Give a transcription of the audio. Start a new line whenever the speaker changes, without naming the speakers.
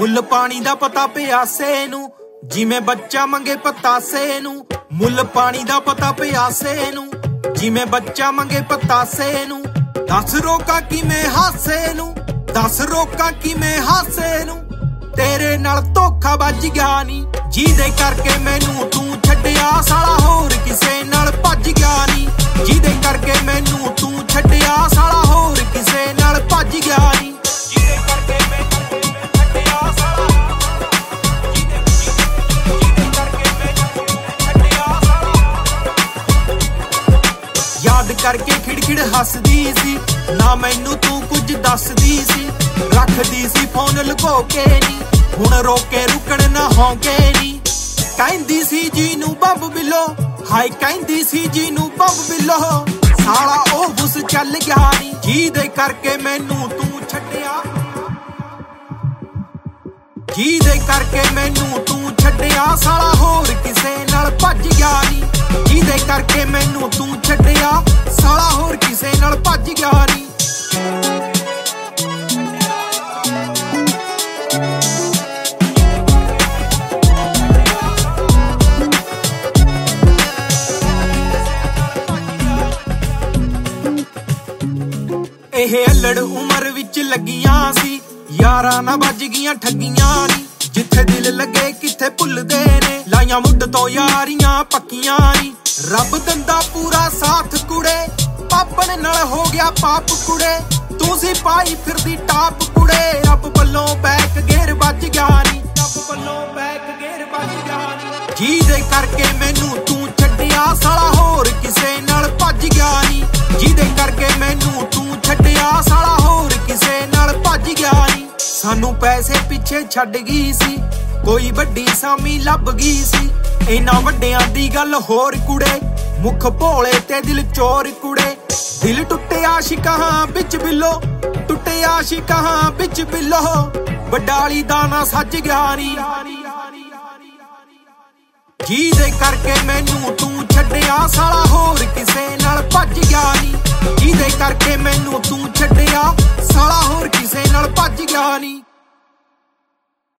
ਮੁੱਲ ਪਾਣੀ ਦਾ ਪਤਾ ਪਿਆਸੇ ਨੂੰ, ਜਿਵੇਂ ਬੱਚਾ ਮੰਗੇ ਪਤਾਸੇ ਨੂੰ। ਮੁੱਲ ਪਾਣੀ ਦਾ ਪਤਾ ਪਿਆਸੇ ਨੂੰ, ਜਿਵੇਂ ਬੱਚਾ ਮੰਗੇ ਪਤਾਸੇ ਨੂੰ। ਦੱਸ ਰੋਕਾਂ ਕਿਵੇਂ ਹਾਸੇ ਨੂੰ, ਦੱਸ ਰੋਕਾਂ ਕਿਵੇਂ ਹਾਸੇ ਨੂੰ। ਤੇਰੇ ਨਾਲ ਧੋਖਾ ਵੱਜ ਗਿਆ ਨੀ, ਜਿਹਦੇ ਕਰਕੇ ਮੈਨੂੰ ਤੂੰ ਛੱਡਿਆ ਸਾਲਾ ਹੋਰ ਕਿਸੇ ਨਾਲ ਭੱਜ ਗਿਆ ਨੀ। ਜਿਹਦੇ ਕਰਕੇ ਮੈਨੂੰ ਤੂੰ ਛੱਡਿਆ ਸਾਲਾ ਹੋਰ ਕਿਸੇ ਨਾਲ ਭੱਜ ਗਿਆ ਨੀ। ਜਿਹਦੇ ਕਰਕੇ ਮੈਨੂੰ ਛੱਡਿਆ ਸਾਲਾ, ਜਿਹਦੇ ਕਰਕੇ ਮੈਨੂੰ ਛੱਡਿਆ ਸਾਲਾ। ਯਾਦ ਕਰਕੇ ਖਿੜਖਿੜ ਹੱਸਦੀ ਸੀ, ਨਾ ਮੈਨੂੰ ਤੂੰ ਕੁਝ ਦੱਸਦੀ ਸੀ। ਰੱਖਦੀ ਸੀ ਫੋਨ ਲੁਕੋ ਕੇ ਨੀ, ਹੁਣ ਰੋਕੇ ਰੁਕਣ ਨਾ ਹੋਂਕੇ ਨੀ। ਕਹਿੰਦੀ ਸੀ ਜੀ ਨੂੰ ਬੰਬ ਬਿੱਲੋ, ਹਾਏ ਕਹਿੰਦੀ ਸੀ ਜੀ ਨੂੰ ਬੰਬ ਬਿੱਲੋ। ਸਾਲਾ ਉਹ ਬੁਸ ਚੱਲ ਗਿਆ ਨੀ, ਜਿਹਦੇ ਕਰਕੇ ਮੈਨੂੰ ਤੂੰ ਛੱਡਿਆ, ਜਿਹਦੇ ਕਰਕੇ ਮੈਨੂੰ ਤੂੰ ਛੱਡਿਆ ਸਾਲਾ ਹੋਰ ਕਿਸੇ ਨਾਲ ਭੱਜ ਗਿਆ ਨੀ। ਜਿਹਦੇ ਕਰਕੇ ਮੈਨੂੰ ਤੂੰ ਛੱਡਿਆ ਸਾਲਾ ਹੋਰ ਕਿਸੇ ਨਾਲ ਭੱਜ ਗਿਆ ਨੀ। ਇਹ ਅਲੜ ਉਮਰ ਵਿੱਚ ਲੱਗੀਆਂ ਸੀ, ਯਾਰਾਂ ਨਾ ਵੱਜ ਗਈਆਂ ਠੱਗੀਆਂ ਨੀ। ਜਿੱਥੇ ਦਿਲ ਲੱਗੇ ਕਿੱਥੇ ਭੁੱਲਦੇ ਨੇ, ਲਾਈਆਂ ਮੁੱਢ ਤੋਂ ਯਾਰੀਆਂ ਪੱਕੀਆਂ ਨੀ। ਰੱਬ ਦਿੰਦਾ ਪੂਰਾ ਸਾਥ ਕੁੜੇ, ਪਾਪਣ ਨਾਲ ਹੋ ਗਿਆ ਪਾਪ ਕੁੜੇ। ਤੂੰ ਸੀ ਪਾਈ ਫਿਰਦੀ ਟਾਪ ਕੁੜੇ, ਰੱਬ ਵੱਲੋਂ ਬੈਕ ਗੇਰ ਵੱਜ ਗਿਆ ਨੀ, ਰੱਬ ਵੱਲੋਂ ਬੈਕ ਗੇਰ ਵੱਜ ਗਿਆ ਨੀ। ਜਿਹਦੇ ਕਰਕੇ ਮੈਨੂੰ ਤੂੰ ਛੱਡਿਆ ਸਾਲਾ ਹੋਰ ਕਿਸੇ ਨਾਲ ਭੱਜ ਗਿਆ ਨੀ। ਜਿਹਦੇ ਕਰਕੇ ਮੈਨੂੰ ਤੂੰ ਛੱਡਿਆ ਸਾਲਾ ਹੋਰ ਕਿਸੇ ਨਾਲ ਭੱਜ ਗਿਆ ਨੀ। ਸਾਨੂੰ ਪੈਸੇ ਪਿੱਛੇ ਛੱਡ ਗਈ ਸੀ, ਕੋਈ ਵੱਡੀ ਸਾਮੀ ਲੱਭ ਗਈ ਸੀ। ਇਹਨਾਂ ਵੱਡਿਆਂ ਦੀ ਗੱਲ ਹੋਰ ਕੁੜੇ, ਮੁੱਖ ਭੋਲੇ ਤੇ ਦਿਲ ਚੋਰ ਕੁੜੇ। ਦਿਲ ਟੁੱਟੇ ਆਸ਼ਿਕਾਂ ਵਿੱਚ ਬਿੱਲੋ, ਟੁੱਟੇ ਆਸ਼ਿਕਾਂ ਵਿੱਚ ਬਿੱਲੋ। ਵਡਾਲੀ ਦਾ ਨਾ ਸੱਜ ਗਿਆ ਨੀ, ਜਿਹਦੇ ਕਰਕੇ ਮੈਨੂੰ ਤੂੰ ਛੱਡਿਆ ਸਾਲਾ ਹੋਰ ਕਿਸੇ ਨਾਲ ਭੱਜ ਗਿਆ ਨੀ। ਜਿਹਦੇ ਕਰਕੇ ਮੈਨੂੰ ਤੂੰ ਛੱਡਿਆ ਸਾਲਾ ਹੋਰ ਕਿਸੇ ਨਾਲ ਭੱਜ ਗਿਆ ਨੀ।